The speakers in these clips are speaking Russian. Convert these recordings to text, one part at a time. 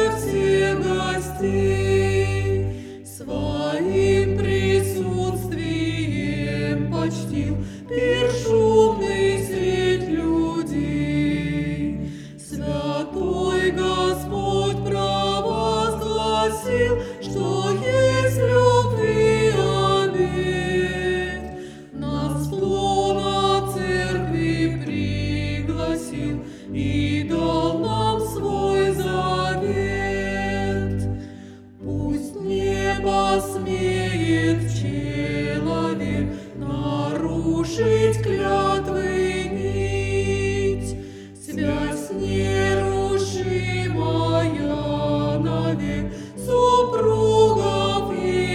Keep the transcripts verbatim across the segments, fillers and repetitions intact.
всех гостей своим присутствием почтил пир шумный средь людей. Святой Господь провозгласил, что есть любви обет. Нас в лоно церкви пригласил и дал нам свой завет. Пусть не посмеет человек нарушить клятвы нить, связь нерушимая навек супругов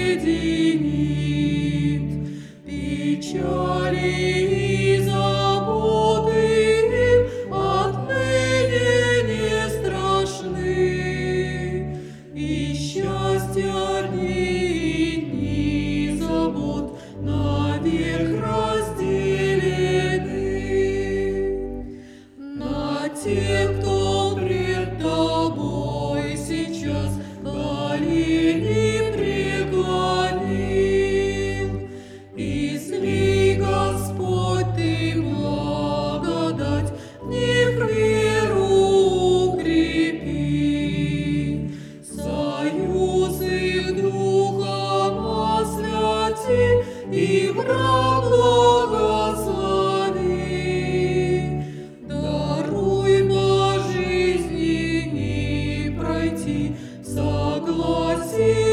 единит. Печали и заботы им отныне не страшны, и счастья дни и дни забот навек разделены. На тех, кто пред тобой сейчас колени преклонил, излей, Господь, ты благодать, в них веру укрепи. Союз их духом освяти, и враг благослови. Даруй по жизни не пройти в согласии